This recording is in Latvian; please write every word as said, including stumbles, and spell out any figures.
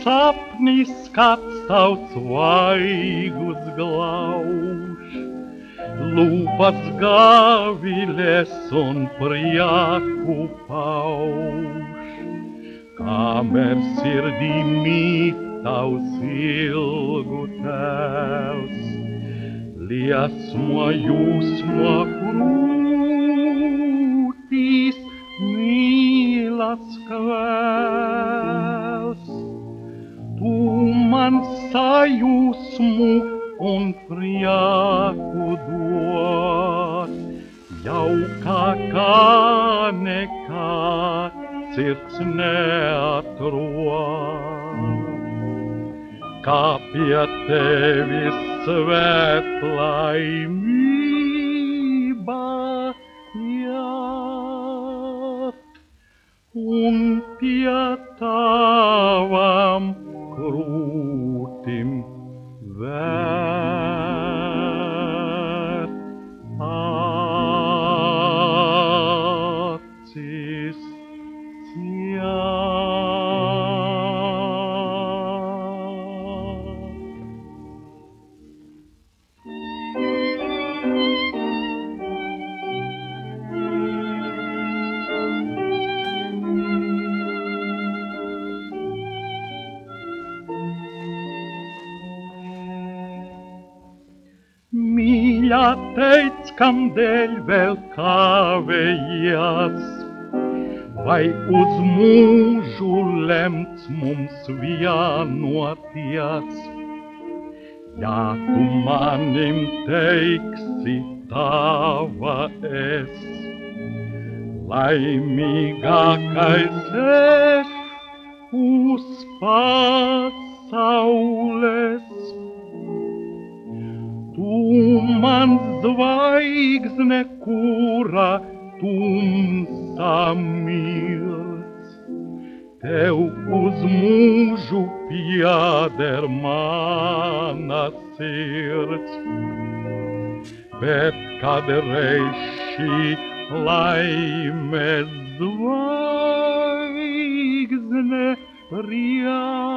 sapnis skats tavs svaigus glauž, lūpas gaviles un prieku pauž. Kamēr sirdī mīt tavs ilgu tēvs, liesmo jūsmo krūtīs mīlas kvēls. Tu man sajūsmu un prieku dod, jaukākā nekā sirds neatrod. Kā pie tevis svētlaimība iet, un pie tavam krūtim vērt acis ciet. Mīļā, teic, kamdēļ vēl kavējies, vai uz mūžu lemts mums vienoties? Ja tu manim teiksi tava es, laimīgākais es uz pasaules. Tu mans zvaigzne, kura tumsā mirst, tev uz mūžu pieder mana sirds. Bet kādreiz šī laimes zvaigzne priek